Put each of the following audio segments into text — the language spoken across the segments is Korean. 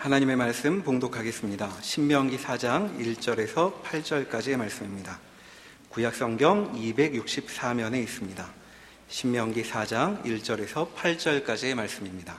하나님의 말씀 봉독하겠습니다. 신명기 4장 1절에서 8절까지의 말씀입니다. 구약성경 264면에 있습니다. 신명기 4장 1절에서 8절까지의 말씀입니다.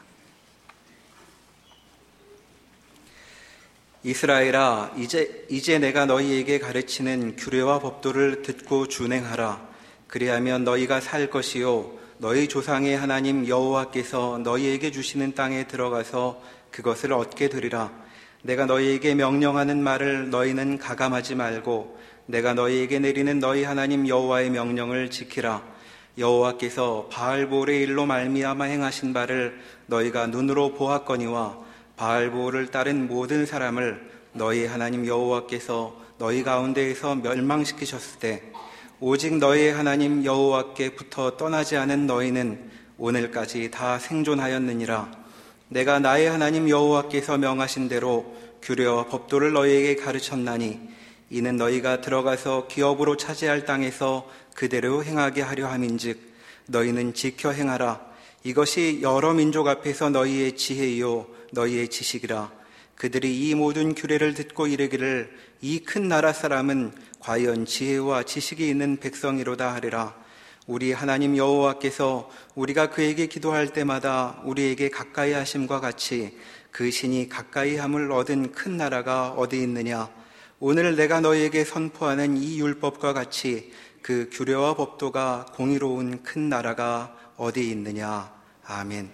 이스라엘아, 이제 내가 너희에게 가르치는 규례와 법도를 듣고 준행하라. 그리하면 너희가 살 것이요 너희 조상의 하나님 여호와께서 너희에게 주시는 땅에 들어가서 그것을 얻게 되리라. 내가 너희에게 명령하는 말을 너희는 가감하지 말고 내가 너희에게 내리는 너희 하나님 여호와의 명령을 지키라. 여호와께서 바알보올의 일로 말미암아 행하신 바를 너희가 눈으로 보았거니와 바알보올을 따른 모든 사람을 너희 하나님 여호와께서 너희 가운데에서 멸망시키셨을 때 오직 너희 하나님 여호와께부터 떠나지 않은 너희는 오늘까지 다 생존하였느니라. 내가 나의 하나님 여호와께서 명하신 대로 규례와 법도를 너희에게 가르쳤나니 이는 너희가 들어가서 기업으로 차지할 땅에서 그대로 행하게 하려 함인즉 너희는 지켜 행하라. 이것이 여러 민족 앞에서 너희의 지혜이요 너희의 지식이라. 그들이 이 모든 규례를 듣고 이르기를 이 큰 나라 사람은 과연 지혜와 지식이 있는 백성이로다 하리라. 우리 하나님 여호와께서 우리가 그에게 기도할 때마다 우리에게 가까이 하심과 같이 그 신이 가까이 함을 얻은 큰 나라가 어디 있느냐. 오늘 내가 너희에게 선포하는 이 율법과 같이 그 규례와 법도가 공의로운 큰 나라가 어디 있느냐. 아멘.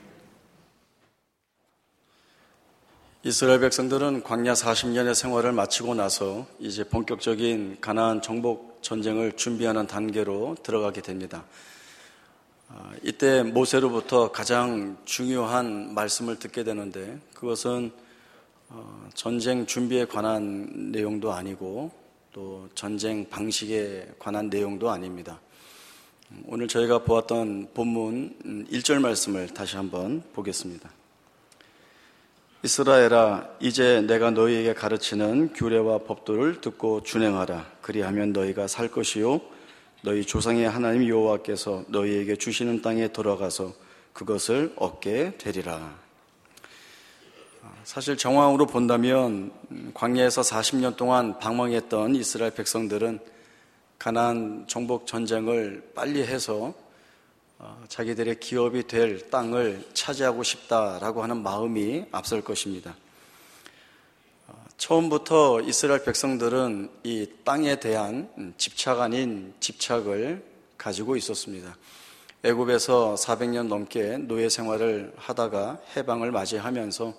이스라엘 백성들은 광야 40년의 생활을 마치고 나서 이제 본격적인 가나안 정복 전쟁을 준비하는 단계로 들어가게 됩니다. 이때 모세로부터 가장 중요한 말씀을 듣게 되는데 그것은 전쟁 준비에 관한 내용도 아니고 또 전쟁 방식에 관한 내용도 아닙니다. 오늘 저희가 보았던 본문 1절 말씀을 다시 한번 보겠습니다. 이스라엘아, 이제 내가 너희에게 가르치는 규례와 법도를 듣고 준행하라. 그리하면 너희가 살 것이요 너희 조상의 하나님 여호와께서 너희에게 주시는 땅에 들어가서 그것을 얻게 되리라. 사실 정황으로 본다면 광야에서 40년 동안 방황했던 이스라엘 백성들은 가나안 정복 전쟁을 빨리 해서 자기들의 기업이 될 땅을 차지하고 싶다라고 하는 마음이 앞설 것입니다. 처음부터 이스라엘 백성들은 이 땅에 대한 집착 아닌 집착을 가지고 있었습니다. 애굽에서 400년 넘게 노예 생활을 하다가 해방을 맞이하면서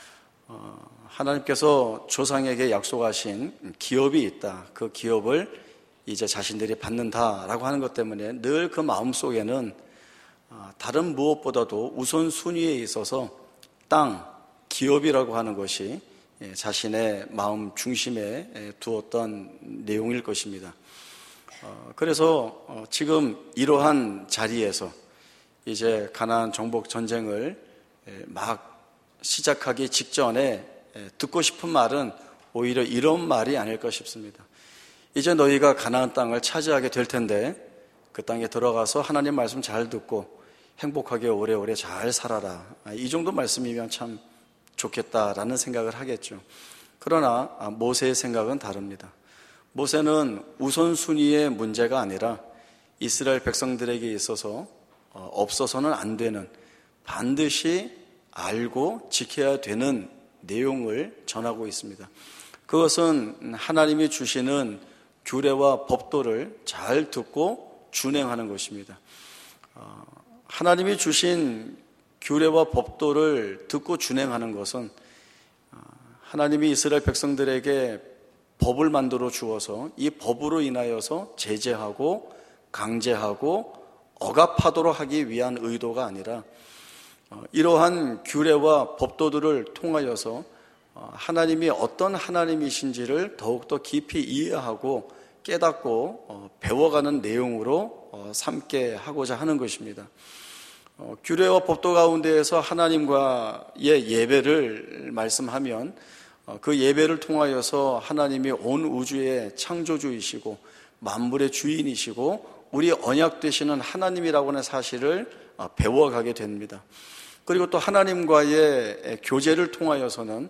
하나님께서 조상에게 약속하신 기업이 있다. 그 기업을 이제 자신들이 받는다라고 하는 것 때문에 늘 그 마음속에는 다른 무엇보다도 우선순위에 있어서 땅, 기업이라고 하는 것이 자신의 마음 중심에 두었던 내용일 것입니다. 그래서 지금 이러한 자리에서 이제 가나안 정복 전쟁을 막 시작하기 직전에 듣고 싶은 말은 오히려 이런 말이 아닐까 싶습니다. 이제 너희가 가나안 땅을 차지하게 될 텐데 그 땅에 들어가서 하나님 말씀 잘 듣고 행복하게 오래오래 잘 살아라. 이 정도 말씀이면 참 좋겠다라는 생각을 하겠죠. 그러나 모세의 생각은 다릅니다. 모세는 우선순위의 문제가 아니라 이스라엘 백성들에게 있어서 없어서는 안 되는 반드시 알고 지켜야 되는 내용을 전하고 있습니다. 그것은 하나님이 주시는 규례와 법도를 잘 듣고 준행하는 것입니다. 하나님이 주신 규례와 법도를 듣고 준행하는 것은 하나님이 이스라엘 백성들에게 법을 만들어 주어서 이 법으로 인하여서 제재하고 강제하고 억압하도록 하기 위한 의도가 아니라 이러한 규례와 법도들을 통하여서 하나님이 어떤 하나님이신지를 더욱더 깊이 이해하고 깨닫고 배워가는 내용으로 삼게 하고자 하는 것입니다. 규례와 법도 가운데에서 하나님과의 예배를 말씀하면 그 예배를 통하여서 하나님이 온 우주의 창조주이시고 만물의 주인이시고 우리 언약 되시는 하나님이라고 하는 사실을 배워가게 됩니다. 그리고 또 하나님과의 교제를 통하여서는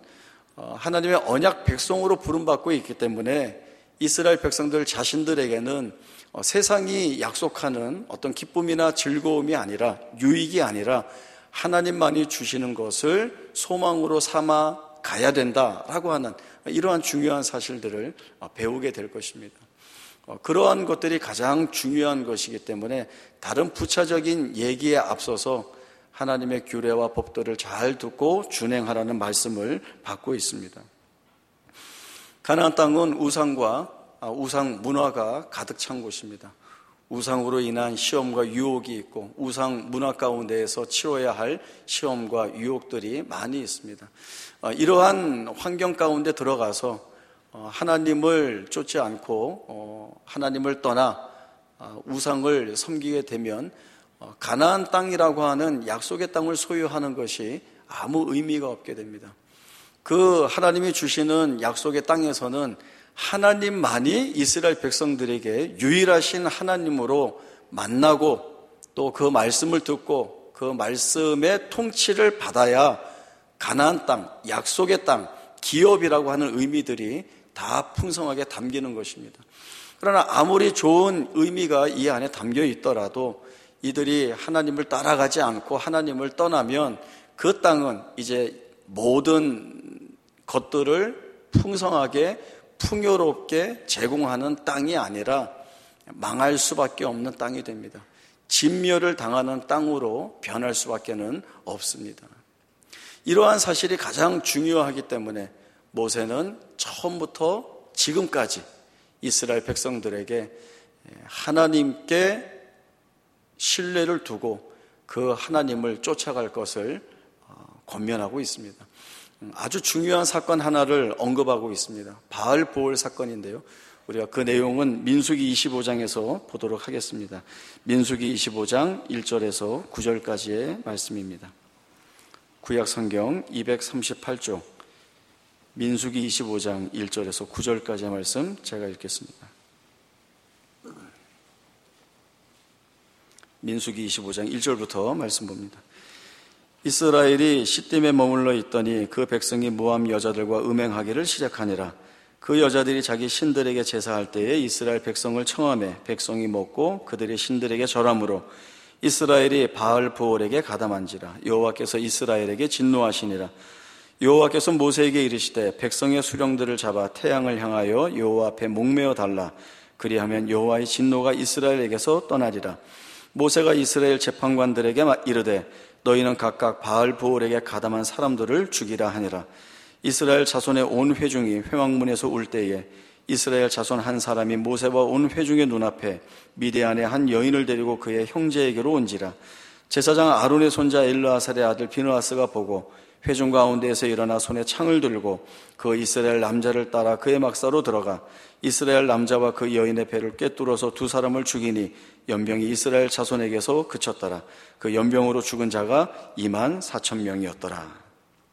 하나님의 언약 백성으로 부름받고 있기 때문에 이스라엘 백성들 자신들에게는 세상이 약속하는 어떤 기쁨이나 즐거움이 아니라, 유익이 아니라 하나님만이 주시는 것을 소망으로 삼아 가야 된다라고 하는 이러한 중요한 사실들을 배우게 될 것입니다. 그러한 것들이 가장 중요한 것이기 때문에 다른 부차적인 얘기에 앞서서 하나님의 규례와 법도를 잘 듣고 준행하라는 말씀을 받고 있습니다. 가나안 땅은 우상 문화가 가득 찬 곳입니다. 우상으로 인한 시험과 유혹이 있고 우상 문화 가운데에서 치러야 할 시험과 유혹들이 많이 있습니다. 이러한 환경 가운데 들어가서 하나님을 쫓지 않고 하나님을 떠나 우상을 섬기게 되면 가나안 땅이라고 하는 약속의 땅을 소유하는 것이 아무 의미가 없게 됩니다. 그 하나님이 주시는 약속의 땅에서는 하나님만이 이스라엘 백성들에게 유일하신 하나님으로 만나고 또 그 말씀을 듣고 그 말씀의 통치를 받아야 가나안 땅, 약속의 땅, 기업이라고 하는 의미들이 다 풍성하게 담기는 것입니다. 그러나 아무리 좋은 의미가 이 안에 담겨 있더라도 이들이 하나님을 따라가지 않고 하나님을 떠나면 그 땅은 이제 모든 것들을 풍성하게 풍요롭게 제공하는 땅이 아니라 망할 수밖에 없는 땅이 됩니다. 진멸을 당하는 땅으로 변할 수밖에는 없습니다. 이러한 사실이 가장 중요하기 때문에 모세는 처음부터 지금까지 이스라엘 백성들에게 하나님께 신뢰를 두고 그 하나님을 쫓아갈 것을 권면하고 있습니다. 아주 중요한 사건 하나를 언급하고 있습니다. 바알보올 사건인데요. 우리가 그 내용은 민수기 25장에서 보도록 하겠습니다. 민수기 25장 1절에서 9절까지의 말씀입니다. 구약 성경 238쪽 민수기 25장 1절에서 9절까지의 말씀 제가 읽겠습니다. 민수기 25장 1절부터 말씀 봅니다. 이스라엘이 시딤에 머물러 있더니 그 백성이 모압 여자들과 음행하기를 시작하니라. 그 여자들이 자기 신들에게 제사할 때에 이스라엘 백성을 청하매 백성이 먹고 그들의 신들에게 절함으로 이스라엘이 바알보올에게 가담한지라. 여호와께서 이스라엘에게 진노하시니라. 여호와께서 모세에게 이르시되 백성의 수령들을 잡아 태양을 향하여 여호와 앞에 목매어 달라. 그리하면 여호와의 진노가 이스라엘에게서 떠나리라. 모세가 이스라엘 재판관들에게 이르되 너희는 각각 바알보올에게 가담한 사람들을 죽이라 하니라. 이스라엘 자손의 온 회중이 회막문에서 울 때에 이스라엘 자손 한 사람이 모세와 온 회중의 눈앞에 미디안의 한 여인을 데리고 그의 형제에게로 온지라. 제사장 아론의 손자 엘르아살의 아들 비느하스가 보고 회중 가운데에서 일어나 손에 창을 들고 그 이스라엘 남자를 따라 그의 막사로 들어가 이스라엘 남자와 그 여인의 배를 꿰뚫어서 두 사람을 죽이니 연병이 이스라엘 자손에게서 그쳤더라. 그 연병으로 죽은 자가 24,000명이었더라.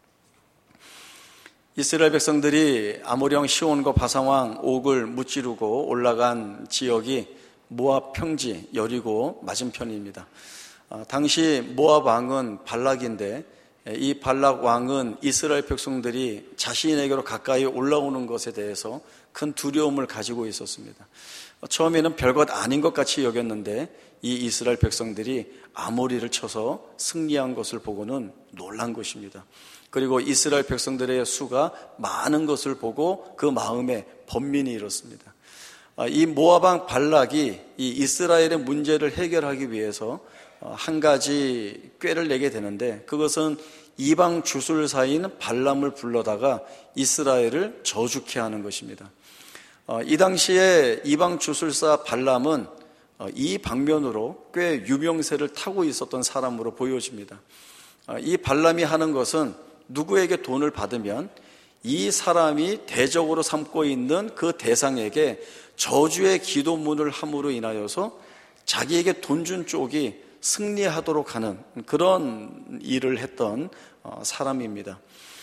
이스라엘 백성들이 아모리왕 시온과 바산왕 옥을 무찌르고 올라간 지역이 모압 평지 여리고 맞은편입니다. 당시 모압 왕은 발락인데 이 발락 왕은 이스라엘 백성들이 자신에게로 가까이 올라오는 것에 대해서 큰 두려움을 가지고 있었습니다. 처음에는 별것 아닌 것 같이 여겼는데 이 이스라엘 백성들이 아모리를 쳐서 승리한 것을 보고는 놀란 것입니다. 그리고 이스라엘 백성들의 수가 많은 것을 보고 그 마음에 번민이 일었습니다. 이 모압 왕 발락이 이 이스라엘의 문제를 해결하기 위해서 한 가지 꾀를 내게 되는데 그것은 이방 주술사인 발람을 불러다가 이스라엘을 저주케 하는 것입니다. 이 당시에 이방 주술사 발람은 이 방면으로 꽤 유명세를 타고 있었던 사람으로 보여집니다. 이 발람이 하는 것은 누구에게 돈을 받으면 이 사람이 대적으로 삼고 있는 그 대상에게 저주의 기도문을 함으로 인하여서 자기에게 돈 준 쪽이 승리하도록 하는 그런 일을 했던 사람입니다.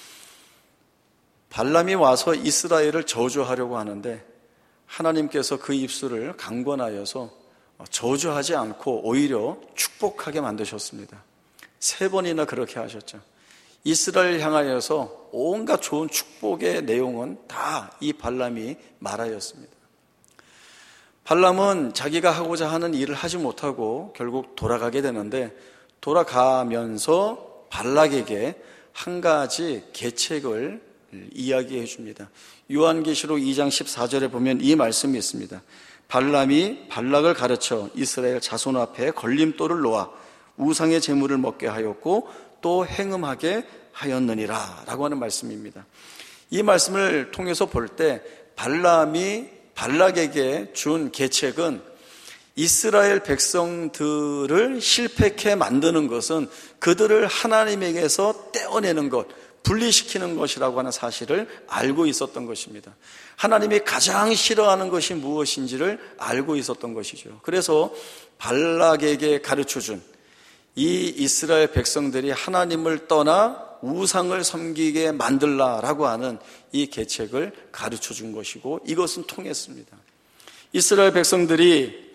발람이 와서 이스라엘을 저주하려고 하는데 하나님께서 그 입술을 강권하여서 저주하지 않고 오히려 축복하게 만드셨습니다. 3번이나 그렇게 하셨죠. 이스라엘 향하여서 온갖 좋은 축복의 내용은 다 이 발람이 말하였습니다. 발람은 자기가 하고자 하는 일을 하지 못하고 결국 돌아가게 되는데, 돌아가면서 발락에게 한 가지 계책을 이야기해 줍니다. 요한계시록 2장 14절에 보면 이 말씀이 있습니다. 발람이 발락을 가르쳐 이스라엘 자손 앞에 걸림돌을 놓아 우상의 제물을 먹게 하였고 또 행음하게 하였느니라 라고 하는 말씀입니다. 이 말씀을 통해서 볼 때 발람이 발락에게 준 계책은 이스라엘 백성들을 실패케 만드는 것은 그들을 하나님에게서 떼어내는 것, 분리시키는 것이라고 하는 사실을 알고 있었던 것입니다. 하나님이 가장 싫어하는 것이 무엇인지를 알고 있었던 것이죠. 그래서 발락에게 가르쳐준 이 이스라엘 백성들이 하나님을 떠나 우상을 섬기게 만들라라고 하는 이 계책을 가르쳐준 것이고, 이것은 통했습니다. 이스라엘 백성들이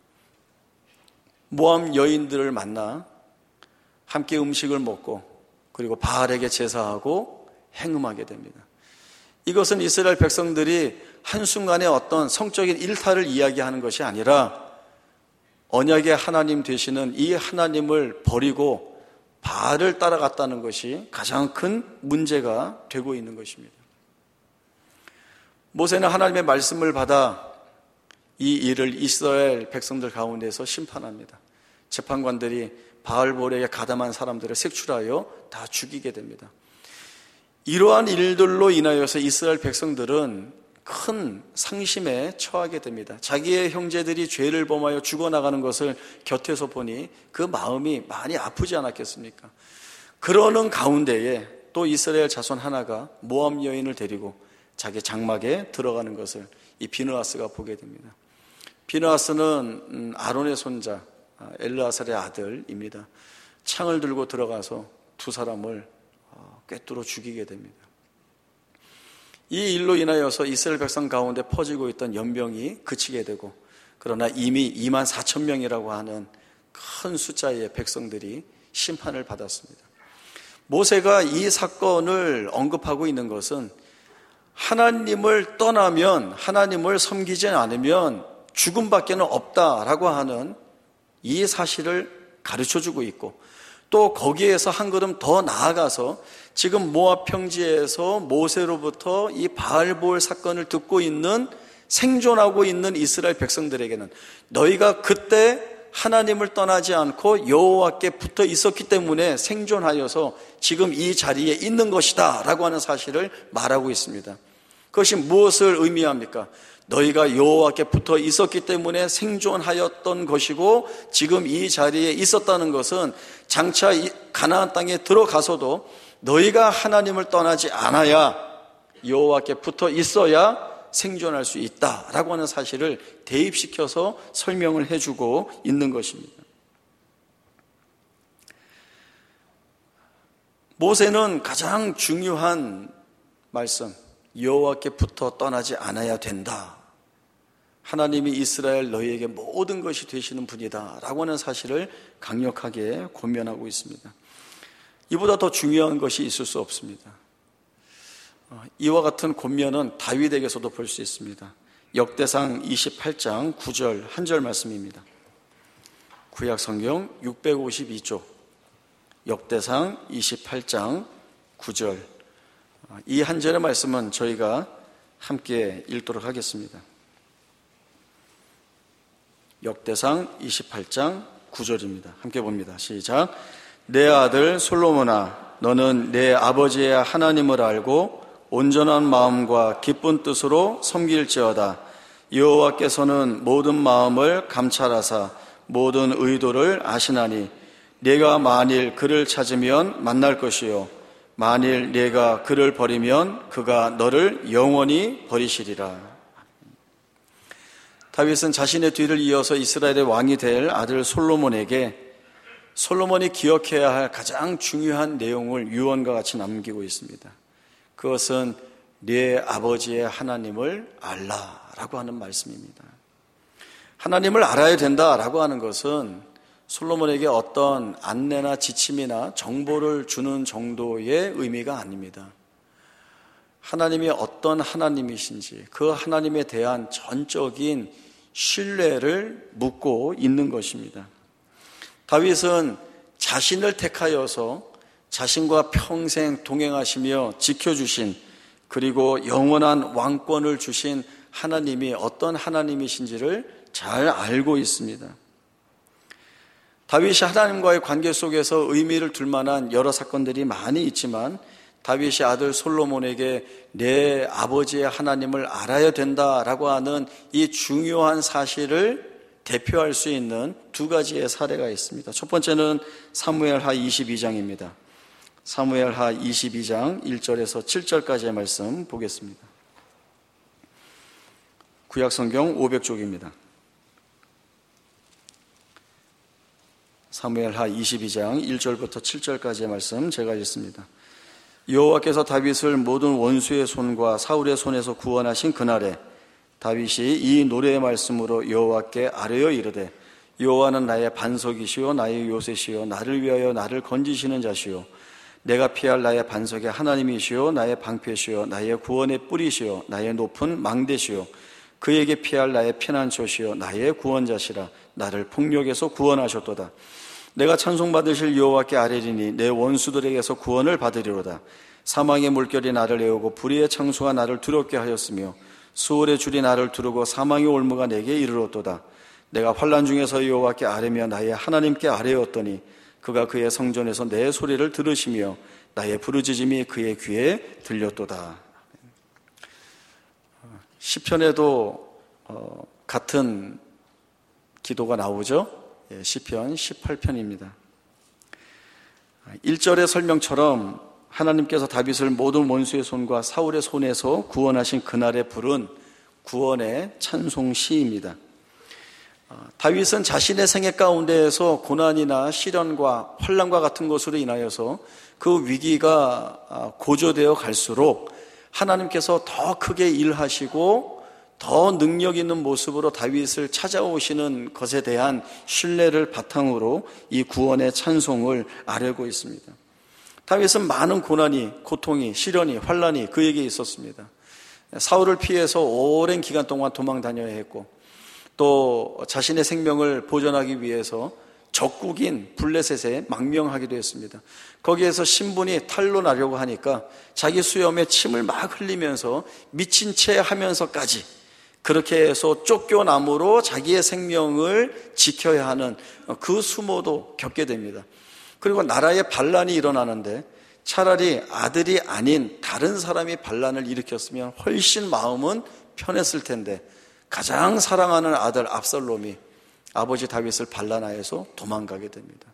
모압 여인들을 만나 함께 음식을 먹고 그리고 바알에게 제사하고 행음하게 됩니다. 이것은 이스라엘 백성들이 한순간에 어떤 성적인 일탈을 이야기하는 것이 아니라 언약의 하나님 되시는 이 하나님을 버리고 바알을 따라갔다는 것이 가장 큰 문제가 되고 있는 것입니다. 모세는 하나님의 말씀을 받아 이 일을 이스라엘 백성들 가운데서 심판합니다. 재판관들이 바알볼에게 가담한 사람들을 색출하여 다 죽이게 됩니다. 이러한 일들로 인하여서 이스라엘 백성들은 큰 상심에 처하게 됩니다. 자기의 형제들이 죄를 범하여 죽어나가는 것을 곁에서 보니 그 마음이 많이 아프지 않았겠습니까? 그러는 가운데에 또 이스라엘 자손 하나가 모압 여인을 데리고 자기 장막에 들어가는 것을 이 비느하스가 보게 됩니다. 비느하스는 아론의 손자 엘르아살의 아들입니다. 창을 들고 들어가서 두 사람을 꿰뚫어 죽이게 됩니다. 이 일로 인하여서 이스라엘 백성 가운데 퍼지고 있던 연병이 그치게 되고, 그러나 이미 24,000명이라고 하는 큰 숫자의 백성들이 심판을 받았습니다. 모세가 이 사건을 언급하고 있는 것은 하나님을 떠나면, 하나님을 섬기지 않으면 죽음밖에는 없다라고 하는 이 사실을 가르쳐주고 있고, 또 거기에서 한 걸음 더 나아가서 지금 모압 평지에서 모세로부터 이 바알볼 사건을 듣고 있는, 생존하고 있는 이스라엘 백성들에게는 너희가 그때 하나님을 떠나지 않고 여호와께 붙어 있었기 때문에 생존하여서 지금 이 자리에 있는 것이다 라고 하는 사실을 말하고 있습니다. 그것이 무엇을 의미합니까? 너희가 여호와께 붙어 있었기 때문에 생존하였던 것이고, 지금 이 자리에 있었다는 것은 장차 가나안 땅에 들어가서도 너희가 하나님을 떠나지 않아야, 여호와께 붙어 있어야 생존할 수 있다라고 하는 사실을 대입시켜서 설명을 해주고 있는 것입니다. 모세는 가장 중요한 말씀, 여호와께 붙어 떠나지 않아야 된다, 하나님이 이스라엘 너희에게 모든 것이 되시는 분이다 라고 하는 사실을 강력하게 권면하고 있습니다. 이보다 더 중요한 것이 있을 수 없습니다. 이와 같은 권면은 다윗에게서도 볼 수 있습니다. 역대상 28장 9절 한 절 말씀입니다. 구약성경 652쪽 역대상 28장 9절, 이 한 절의 말씀은 저희가 함께 읽도록 하겠습니다. 역대상 28장 9절입니다. 함께 봅니다. 시작. 내 아들 솔로몬아, 너는 내 아버지의 하나님을 알고 온전한 마음과 기쁜 뜻으로 섬길지어다. 여호와께서는 모든 마음을 감찰하사 모든 의도를 아시나니 네가 만일 그를 찾으면 만날 것이요 만일 네가 그를 버리면 그가 너를 영원히 버리시리라. 다윗은 자신의 뒤를 이어서 이스라엘의 왕이 될 아들 솔로몬에게 솔로몬이 기억해야 할 가장 중요한 내용을 유언과 같이 남기고 있습니다. 그것은 네 아버지의 하나님을 알라라고 하는 말씀입니다. 하나님을 알아야 된다라고 하는 것은 솔로몬에게 어떤 안내나 지침이나 정보를 주는 정도의 의미가 아닙니다. 하나님이 어떤 하나님이신지 그 하나님에 대한 전적인 신뢰를 묻고 있는 것입니다. 다윗은 자신을 택하여서 자신과 평생 동행하시며 지켜주신, 그리고 영원한 왕권을 주신 하나님이 어떤 하나님이신지를 잘 알고 있습니다. 다윗이 하나님과의 관계 속에서 의미를 둘 만한 여러 사건들이 많이 있지만, 다윗이 아들 솔로몬에게 내 아버지의 하나님을 알아야 된다라고 하는 이 중요한 사실을 대표할 수 있는 두 가지의 사례가 있습니다. 첫 번째는 사무엘하 22장입니다. 사무엘하 22장 1절에서 7절까지의 말씀 보겠습니다. 구약성경 500쪽입니다. 사무엘하 22장 1절부터 7절까지의 말씀 제가 읽습니다. 여호와께서 다윗을 모든 원수의 손과 사울의 손에서 구원하신 그날에 다윗이 이 노래의 말씀으로 여호와께 아뢰어 이르되, 여호와는 나의 반석이시요 나의 요새시요 나를 위하여 나를 건지시는 자시요 내가 피할 나의 반석의 하나님이시요 나의 방패시요 나의 구원의 뿌리시요 나의 높은 망대시요 그에게 피할 나의 피난처시요 나의 구원자시라. 나를 폭력에서 구원하셨도다. 내가 찬송받으실 여호와께 아뢰리니 내 원수들에게서 구원을 받으리로다. 사망의 물결이 나를 애우고 불의의 창수가 나를 두렵게 하였으며 수월의 줄이 나를 두르고 사망의 올무가 내게 이르렀도다. 내가 환난 중에서 여호와께 아뢰며 나의 하나님께 아뢰었더니 그가 그의 성전에서 내 소리를 들으시며 나의 부르짖음이 그의 귀에 들렸도다. 시편에도 같은 기도가 나오죠. 시편 18편입니다. 1절의 설명처럼 하나님께서 다윗을 모든 원수의 손과 사울의 손에서 구원하신 그날에 부른 구원의 찬송 시입니다. 다윗은 자신의 생애 가운데에서 고난이나 시련과 환난과 같은 것으로 인하여서 그 위기가 고조되어 갈수록 하나님께서 더 크게 일하시고 더 능력 있는 모습으로 다윗을 찾아오시는 것에 대한 신뢰를 바탕으로 이 구원의 찬송을 아뢰고 있습니다. 다윗은 많은 고난이, 고통이, 시련이, 환난이 그에게 있었습니다. 사울을 피해서 오랜 기간 동안 도망 다녀야 했고, 또 자신의 생명을 보존하기 위해서 적국인 블레셋에 망명하기도 했습니다. 거기에서 신분이 탄로나려고 하니까 자기 수염에 침을 막 흘리면서 미친 채 하면서까지 그렇게 해서 쫓겨남으로 자기의 생명을 지켜야 하는 그 수모도 겪게 됩니다. 그리고 나라에 반란이 일어나는데 차라리 아들이 아닌 다른 사람이 반란을 일으켰으면 훨씬 마음은 편했을 텐데 가장 사랑하는 아들 압살롬이 아버지 다윗을 반란하여서 도망가게 됩니다.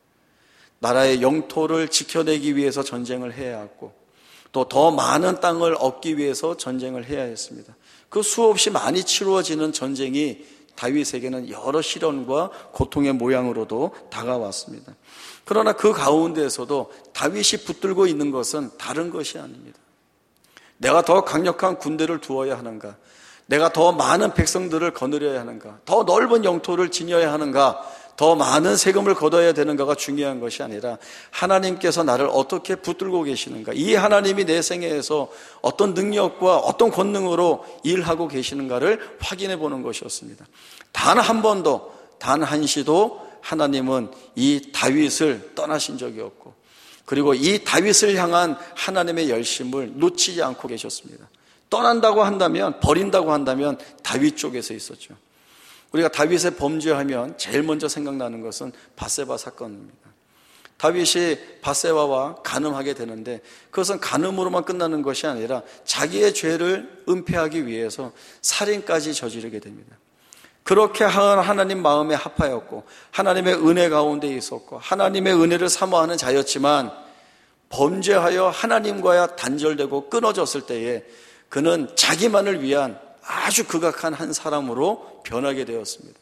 나라의 영토를 지켜내기 위해서 전쟁을 해야 했고 또 더 많은 땅을 얻기 위해서 전쟁을 해야 했습니다. 그 수없이 많이 치루어지는 전쟁이 다윗에게는 여러 시련과 고통의 모양으로도 다가왔습니다. 그러나 그 가운데에서도 다윗이 붙들고 있는 것은 다른 것이 아닙니다. 내가 더 강력한 군대를 두어야 하는가? 내가 더 많은 백성들을 거느려야 하는가? 더 넓은 영토를 지녀야 하는가? 더 많은 세금을 걷어야 되는가가 중요한 것이 아니라 하나님께서 나를 어떻게 붙들고 계시는가? 이 하나님이 내 생애에서 어떤 능력과 어떤 권능으로 일하고 계시는가를 확인해 보는 것이었습니다. 단 한 번도, 단 한시도 하나님은 이 다윗을 떠나신 적이 없고, 그리고 이 다윗을 향한 하나님의 열심을 놓치지 않고 계셨습니다. 떠난다고 한다면, 버린다고 한다면 다윗 쪽에서 있었죠. 우리가 다윗의 범죄하면 제일 먼저 생각나는 것은 밧세바 사건입니다. 다윗이 밧세바와 간음하게 되는데 그것은 간음으로만 끝나는 것이 아니라 자기의 죄를 은폐하기 위해서 살인까지 저지르게 됩니다. 그렇게 하나님 마음에 합하였고 하나님의 은혜 가운데 있었고 하나님의 은혜를 사모하는 자였지만 범죄하여 하나님과야 단절되고 끊어졌을 때에 그는 자기만을 위한 아주 극악한 한 사람으로 변하게 되었습니다.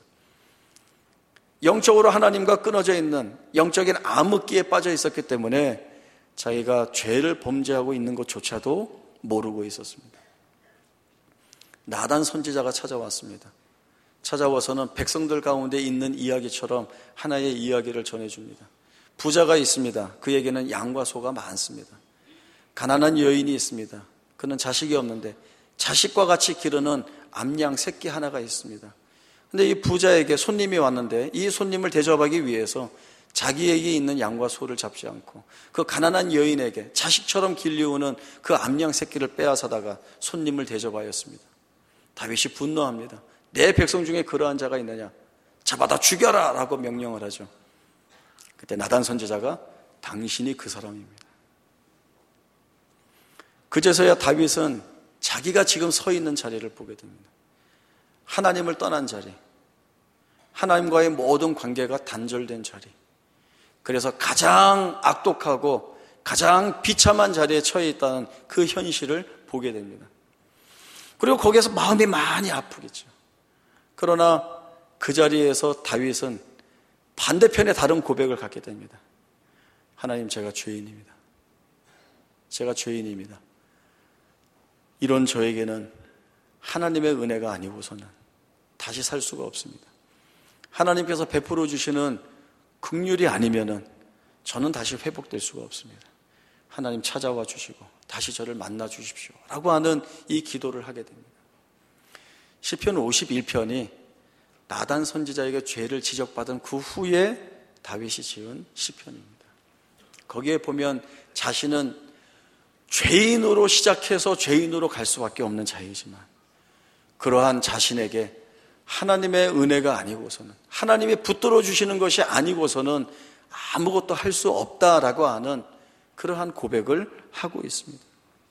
영적으로 하나님과 끊어져 있는 영적인 암흑기에 빠져 있었기 때문에 자기가 죄를 범죄하고 있는 것조차도 모르고 있었습니다. 나단 선지자가 찾아왔습니다. 찾아와서는 백성들 가운데 있는 이야기처럼 하나의 이야기를 전해줍니다. 부자가 있습니다. 그에게는 양과 소가 많습니다. 가난한 여인이 있습니다. 그는 자식이 없는데 자식과 같이 기르는 암양 새끼 하나가 있습니다. 근데 이 부자에게 손님이 왔는데 이 손님을 대접하기 위해서 자기에게 있는 양과 소를 잡지 않고 그 가난한 여인에게 자식처럼 길리우는 그 암양 새끼를 빼앗아다가 손님을 대접하였습니다. 다윗이 분노합니다. 내 백성 중에 그러한 자가 있느냐? 잡아다 죽여라! 라고 명령을 하죠. 그때 나단 선지자가 당신이 그 사람입니다. 그제서야 다윗은 자기가 지금 서 있는 자리를 보게 됩니다. 하나님을 떠난 자리, 하나님과의 모든 관계가 단절된 자리, 그래서 가장 악독하고 가장 비참한 자리에 처해 있다는 그 현실을 보게 됩니다. 그리고 거기에서 마음이 많이 아프겠죠. 그러나 그 자리에서 다윗은 반대편에 다른 고백을 갖게 됩니다. 하나님, 제가 죄인입니다. 제가 죄인입니다. 이런 저에게는 하나님의 은혜가 아니고서는 다시 살 수가 없습니다. 하나님께서 베풀어 주시는 긍휼이 아니면은 저는 다시 회복될 수가 없습니다. 하나님 찾아와 주시고 다시 저를 만나 주십시오 라고 하는 이 기도를 하게 됩니다. 시편 51편이 나단 선지자에게 죄를 지적받은 그 후에 다윗이 지은 시편입니다. 거기에 보면 자신은 죄인으로 시작해서 죄인으로 갈 수밖에 없는 자이지만 그러한 자신에게 하나님의 은혜가 아니고서는, 하나님이 붙들어 주시는 것이 아니고서는 아무것도 할 수 없다라고 하는 그러한 고백을 하고 있습니다.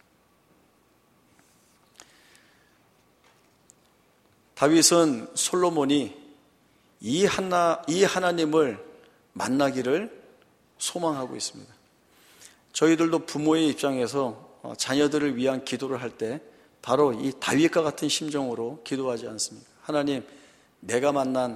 다윗은 솔로몬이 이 하나님을 만나기를 소망하고 있습니다. 저희들도 부모의 입장에서 자녀들을 위한 기도를 할 때 바로 이 다윗과 같은 심정으로 기도하지 않습니까? 하나님, 내가 만난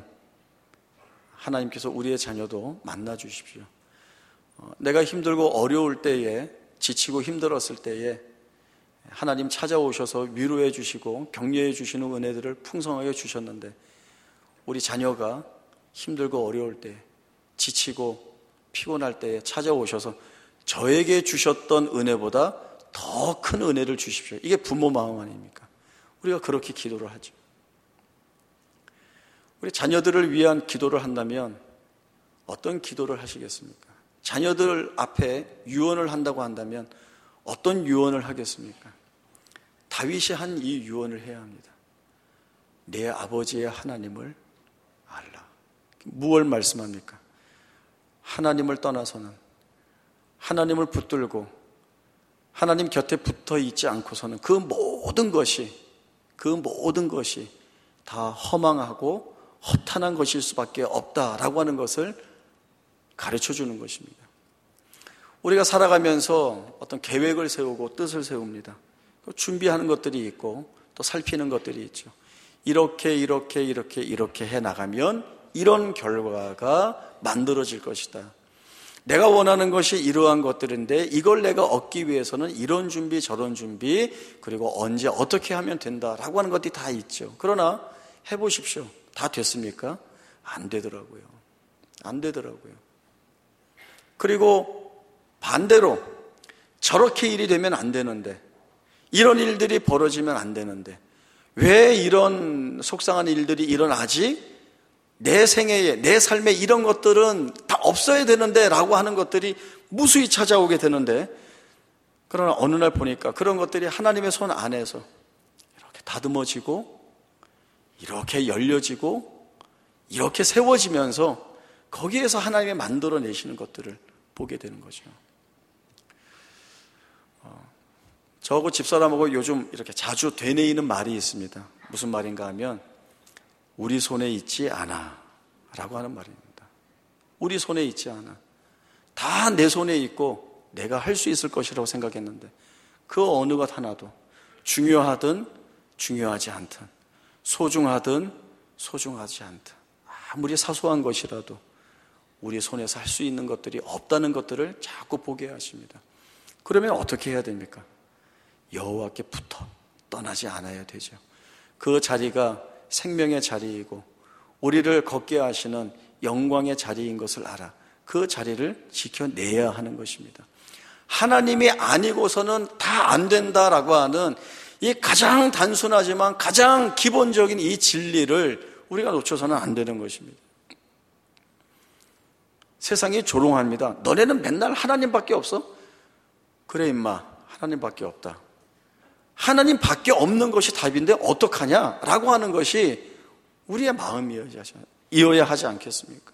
하나님께서 우리의 자녀도 만나 주십시오. 내가 힘들고 어려울 때에, 지치고 힘들었을 때에 하나님 찾아오셔서 위로해 주시고 격려해 주시는 은혜들을 풍성하게 주셨는데 우리 자녀가 힘들고 어려울 때, 지치고 피곤할 때에 찾아오셔서 저에게 주셨던 은혜보다 더 큰 은혜를 주십시오. 이게 부모 마음 아닙니까? 우리가 그렇게 기도를 하죠. 우리 자녀들을 위한 기도를 한다면 어떤 기도를 하시겠습니까? 자녀들 앞에 유언을 한다고 한다면 어떤 유언을 하겠습니까? 다윗이 한 이 유언을 해야 합니다. 내 아버지의 하나님을 알라. 무엇을 말씀합니까? 하나님을 떠나서는, 하나님을 붙들고 하나님 곁에 붙어 있지 않고서는 그 모든 것이 다 허망하고 허탄한 것일 수밖에 없다라고 하는 것을 가르쳐 주는 것입니다. 우리가 살아가면서 어떤 계획을 세우고 뜻을 세웁니다. 준비하는 것들이 있고 또 살피는 것들이 있죠. 이렇게 해 나가면 이런 결과가 만들어질 것이다. 내가 원하는 것이 이러한 것들인데 이걸 내가 얻기 위해서는 이런 준비 저런 준비 그리고 언제 어떻게 하면 된다라고 하는 것들이 다 있죠. 그러나 해보십시오. 다 됐습니까? 안 되더라고요. 그리고 반대로 저렇게 일이 되면 안 되는데, 이런 일들이 벌어지면 안 되는데 왜 이런 속상한 일들이 일어나지? 내 생애에, 내 삶에 이런 것들은 다 없어야 되는데 라고 하는 것들이 무수히 찾아오게 되는데, 그러나 어느 날 보니까 그런 것들이 하나님의 손 안에서 이렇게 다듬어지고 이렇게 열려지고 이렇게 세워지면서 거기에서 하나님이 만들어내시는 것들을 보게 되는 거죠. 저하고 집사람하고 요즘 이렇게 자주 되뇌이는 말이 있습니다. 무슨 말인가 하면 우리 손에 있지 않아 라고 하는 말입니다. 우리 손에 있지 않아. 다 내 손에 있고 내가 할 수 있을 것이라고 생각했는데 그 어느 것 하나도 중요하든 중요하지 않든, 소중하든 소중하지 않든, 아무리 사소한 것이라도 우리 손에서 할 수 있는 것들이 없다는 것들을 자꾸 보게 하십니다. 그러면 어떻게 해야 됩니까? 여호와께 붙어 떠나지 않아야 되죠. 그 자리가 생명의 자리이고 우리를 걷게 하시는 영광의 자리인 것을 알아. 그 자리를 지켜내야 하는 것입니다. 하나님이 아니고서는 다 안 된다라고 하는 이 가장 단순하지만 가장 기본적인 이 진리를 우리가 놓쳐서는 안 되는 것입니다. 세상이 조롱합니다. 너네는 맨날 하나님밖에 없어? 그래 임마, 하나님밖에 없다. 하나님밖에 없는 것이 답인데 어떡하냐? 라고 하는 것이 우리의 마음이어야 하지 않겠습니까?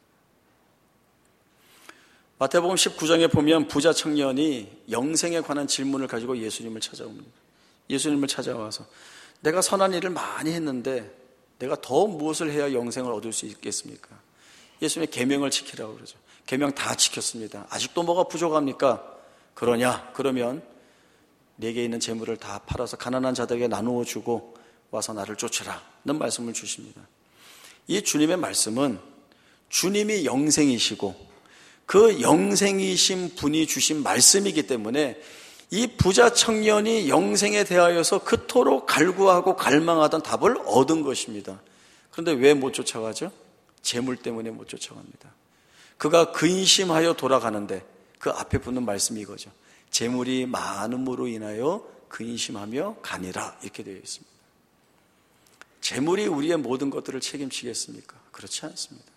마태복음 19장에 보면 부자 청년이 영생에 관한 질문을 가지고 예수님을 찾아옵니다. 예수님을 찾아와서 내가 선한 일을 많이 했는데 내가 더 무엇을 해야 영생을 얻을 수 있겠습니까? 예수님의 계명을 지키라고 그러죠. 계명 다 지켰습니다. 아직도 뭐가 부족합니까? 그러냐? 그러면 내게 있는 재물을 다 팔아서 가난한 자들에게 나누어 주고 와서 나를 쫓으라 는 말씀을 주십니다. 이 주님의 말씀은 주님이 영생이시고 그 영생이신 분이 주신 말씀이기 때문에 이 부자 청년이 영생에 대하여서 그토록 갈구하고 갈망하던 답을 얻은 것입니다. 그런데 왜 못 쫓아가죠? 재물 때문에 못 쫓아갑니다. 그가 근심하여 돌아가는데 그 앞에 붙는 말씀이 이거죠. 재물이 많음으로 인하여 근심하며 가니라 이렇게 되어 있습니다. 재물이 우리의 모든 것들을 책임지겠습니까? 그렇지 않습니다.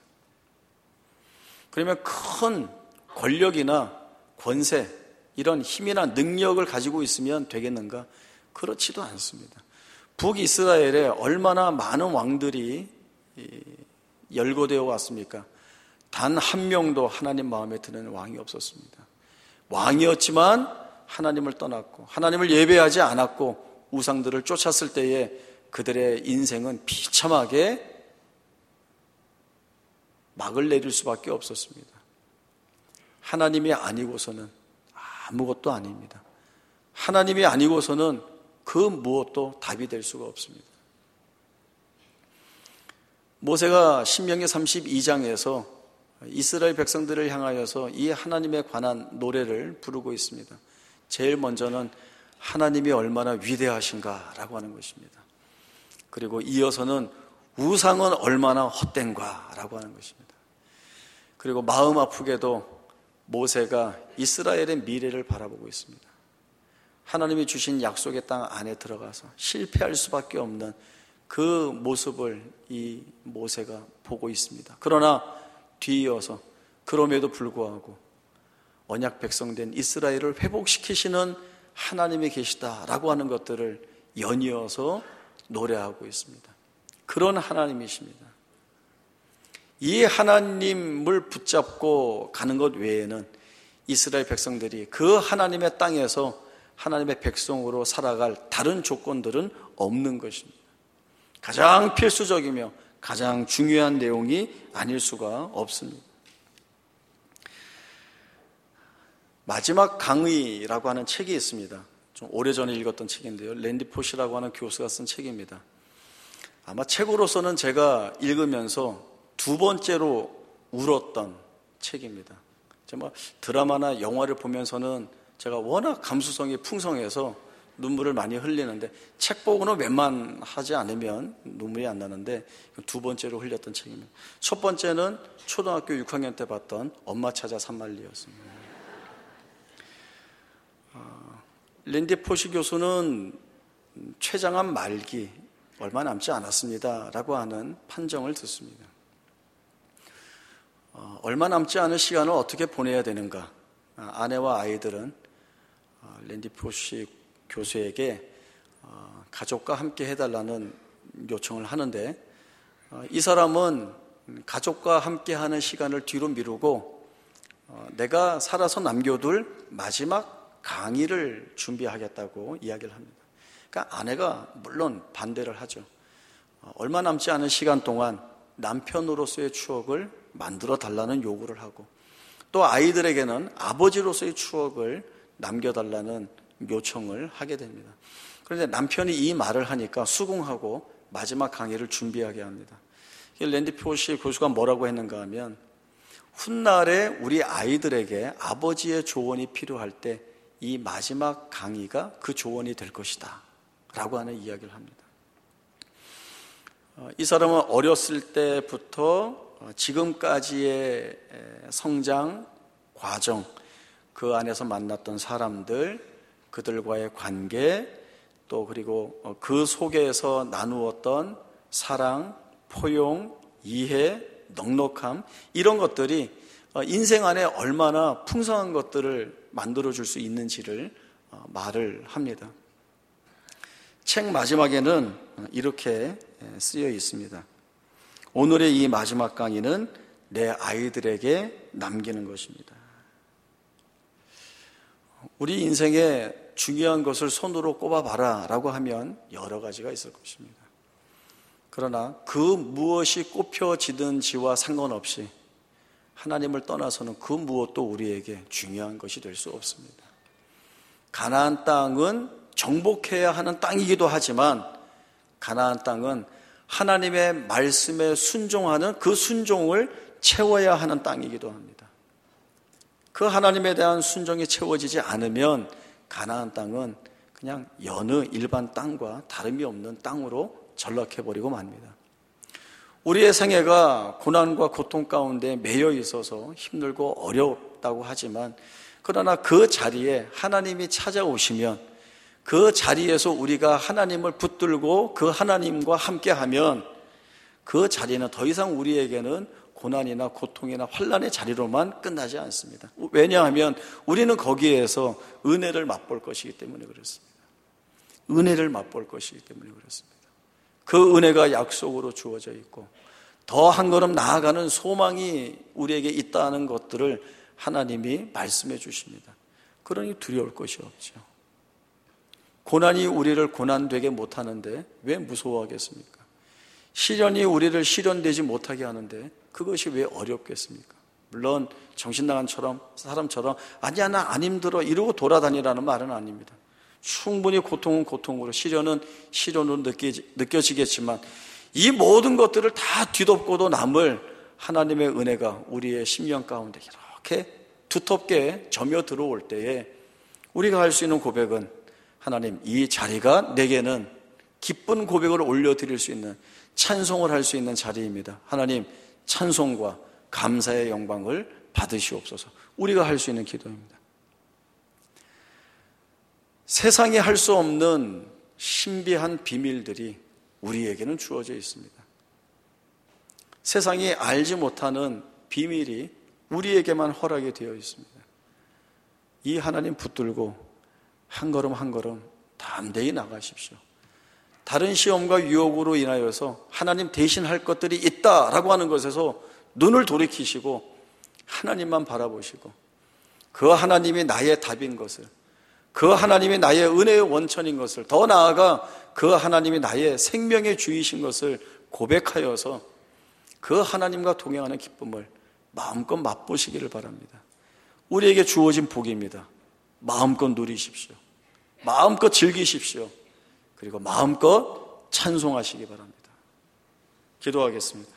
그러면 큰 권력이나 권세, 이런 힘이나 능력을 가지고 있으면 되겠는가? 그렇지도 않습니다. 북이스라엘에 얼마나 많은 왕들이 열거되어 왔습니까? 단 한 명도 하나님 마음에 드는 왕이 없었습니다. 왕이었지만 하나님을 떠났고 하나님을 예배하지 않았고 우상들을 쫓았을 때에 그들의 인생은 비참하게 막을 내릴 수밖에 없었습니다. 하나님이 아니고서는 아무것도 아닙니다. 하나님이 아니고서는 그 무엇도 답이 될 수가 없습니다. 모세가 신명기 32장에서 이스라엘 백성들을 향하여서 이 하나님에 관한 노래를 부르고 있습니다. 제일 먼저는 하나님이 얼마나 위대하신가라고 하는 것입니다. 그리고 이어서는 우상은 얼마나 헛된가라고 하는 것입니다. 그리고 마음 아프게도 모세가 이스라엘의 미래를 바라보고 있습니다. 하나님이 주신 약속의 땅 안에 들어가서 실패할 수밖에 없는 그 모습을 이 모세가 보고 있습니다. 그러나 뒤이어서 그럼에도 불구하고 언약 백성된 이스라엘을 회복시키시는 하나님이 계시다라고 하는 것들을 연이어서 노래하고 있습니다. 그런 하나님이십니다. 이 하나님을 붙잡고 가는 것 외에는 이스라엘 백성들이 그 하나님의 땅에서 하나님의 백성으로 살아갈 다른 조건들은 없는 것입니다. 가장 필수적이며 가장 중요한 내용이 아닐 수가 없습니다. 마지막 강의라고 하는 책이 있습니다. 좀 오래전에 읽었던 책인데요. 랜디 포시라고 하는 교수가 쓴 책입니다. 아마 책으로서는 제가 읽으면서 두 번째로 울었던 책입니다. 정말 드라마나 영화를 보면서는 제가 워낙 감수성이 풍성해서 눈물을 많이 흘리는데 책 보고는 웬만하지 않으면 눈물이 안 나는데 두 번째로 흘렸던 책입니다. 첫 번째는 초등학교 6학년 때 봤던 엄마 찾아 산말리였습니다. 랜디 포시 교수는 췌장암 말기 얼마 남지 않았습니다 라고 하는 판정을 듣습니다. 얼마 남지 않은 시간을 어떻게 보내야 되는가? 아내와 아이들은 랜디 포시 교수에게 가족과 함께 해달라는 요청을 하는데 이 사람은 가족과 함께 하는 시간을 뒤로 미루고 내가 살아서 남겨둘 마지막 강의를 준비하겠다고 이야기를 합니다. 그러니까 아내가 물론 반대를 하죠. 얼마 남지 않은 시간 동안 남편으로서의 추억을 만들어 달라는 요구를 하고 또 아이들에게는 아버지로서의 추억을 남겨달라는 요청을 하게 됩니다. 그런데 남편이 이 말을 하니까 수긍하고 마지막 강의를 준비하게 합니다. 랜디 포시 교수가 뭐라고 했는가 하면 훗날에 우리 아이들에게 아버지의 조언이 필요할 때 이 마지막 강의가 그 조언이 될 것이다 라고 하는 이야기를 합니다. 이 사람은 어렸을 때부터 지금까지의 성장 과정, 그 안에서 만났던 사람들, 그들과의 관계, 또 그리고 그 속에서 나누었던 사랑, 포용, 이해, 넉넉함, 이런 것들이 인생 안에 얼마나 풍성한 것들을 만들어줄 수 있는지를 말을 합니다. 책 마지막에는 이렇게 쓰여 있습니다. 오늘의 이 마지막 강의는 내 아이들에게 남기는 것입니다. 우리 인생에 중요한 것을 손으로 꼽아봐라 라고 하면 여러 가지가 있을 것입니다. 그러나 그 무엇이 꼽혀지든지와 상관없이 하나님을 떠나서는 그 무엇도 우리에게 중요한 것이 될 수 없습니다. 가나안 땅은 정복해야 하는 땅이기도 하지만 가나안 땅은 하나님의 말씀에 순종하는 그 순종을 채워야 하는 땅이기도 합니다. 그 하나님에 대한 순종이 채워지지 않으면 가나안 땅은 그냥 여느 일반 땅과 다름이 없는 땅으로 전락해버리고 맙니다. 우리의 생애가 고난과 고통 가운데 매여 있어서 힘들고 어렵다고 하지만 그러나 그 자리에 하나님이 찾아오시면 그 자리에서 우리가 하나님을 붙들고 그 하나님과 함께하면 그 자리는 더 이상 우리에게는 고난이나 고통이나 환난의 자리로만 끝나지 않습니다. 왜냐하면 우리는 거기에서 은혜를 맛볼 것이기 때문에 그렇습니다. 은혜를 맛볼 것이기 때문에 그렇습니다. 그 은혜가 약속으로 주어져 있고 더 한 걸음 나아가는 소망이 우리에게 있다는 것들을 하나님이 말씀해 주십니다. 그러니 두려울 것이 없죠. 고난이 우리를 고난되게 못하는데 왜 무서워하겠습니까? 시련이 우리를 시련되지 못하게 하는데 그것이 왜 어렵겠습니까? 물론 정신 나간 사람처럼 아니야 나 안 힘들어 이러고 돌아다니라는 말은 아닙니다. 충분히 고통은 고통으로 시련은 시련으로 느껴지겠지만 이 모든 것들을 다 뒤덮고도 남을 하나님의 은혜가 우리의 심령 가운데 이렇게 두텁게 점여 들어올 때에 우리가 할 수 있는 고백은 하나님 이 자리가 내게는 기쁜 고백을 올려드릴 수 있는 찬송을 할 수 있는 자리입니다. 하나님 찬송과 감사의 영광을 받으시옵소서. 우리가 할 수 있는 기도입니다. 세상이 할 수 없는 신비한 비밀들이 우리에게는 주어져 있습니다. 세상이 알지 못하는 비밀이 우리에게만 허락이 되어 있습니다. 이 하나님 붙들고 한 걸음 한 걸음 담대히 나가십시오. 다른 시험과 유혹으로 인하여서 하나님 대신 할 것들이 있다라고 하는 것에서 눈을 돌이키시고 하나님만 바라보시고 그 하나님이 나의 답인 것을, 그 하나님이 나의 은혜의 원천인 것을, 더 나아가 그 하나님이 나의 생명의 주이신 것을 고백하여서 그 하나님과 동행하는 기쁨을 마음껏 맛보시기를 바랍니다. 우리에게 주어진 복입니다. 마음껏 누리십시오. 마음껏 즐기십시오. 그리고 마음껏 찬송하시기 바랍니다. 기도하겠습니다.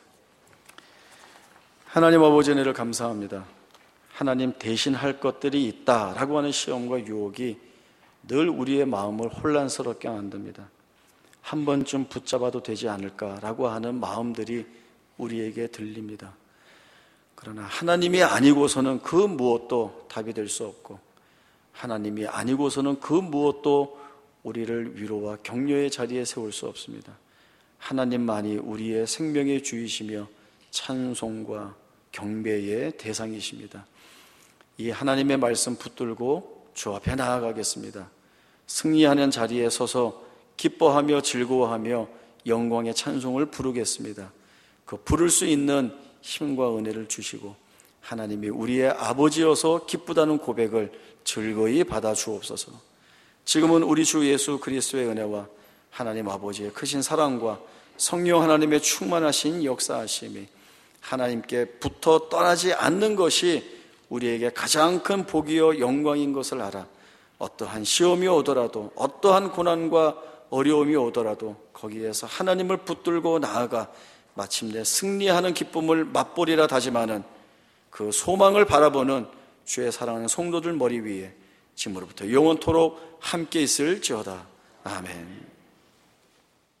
하나님 아버지 은혜를 감사합니다. 하나님 대신 할 것들이 있다라고 하는 시험과 유혹이 늘 우리의 마음을 혼란스럽게 만듭니다. 한 번쯤 붙잡아도 되지 않을까라고 하는 마음들이 우리에게 들립니다. 그러나 하나님이 아니고서는 그 무엇도 답이 될 수 없고 하나님이 아니고서는 그 무엇도 우리를 위로와 격려의 자리에 세울 수 없습니다. 하나님만이 우리의 생명의 주이시며 찬송과 경배의 대상이십니다. 이 하나님의 말씀 붙들고 주 앞에 나아가겠습니다. 승리하는 자리에 서서 기뻐하며 즐거워하며 영광의 찬송을 부르겠습니다. 그 부를 수 있는 힘과 은혜를 주시고 하나님이 우리의 아버지여서 기쁘다는 고백을 즐거이 받아 주옵소서. 지금은 우리 주 예수 그리스도의 은혜와 하나님 아버지의 크신 사랑과 성령 하나님의 충만하신 역사하심이 하나님께 붙어 떠나지 않는 것이 우리에게 가장 큰 복이요 영광인 것을 알아 어떠한 시험이 오더라도 어떠한 고난과 어려움이 오더라도 거기에서 하나님을 붙들고 나아가 마침내 승리하는 기쁨을 맛보리라 다짐하는 그 소망을 바라보는 주의 사랑하는 성도들 머리 위에 지금으로부터 영원토록 함께 있을지어다. 아멘.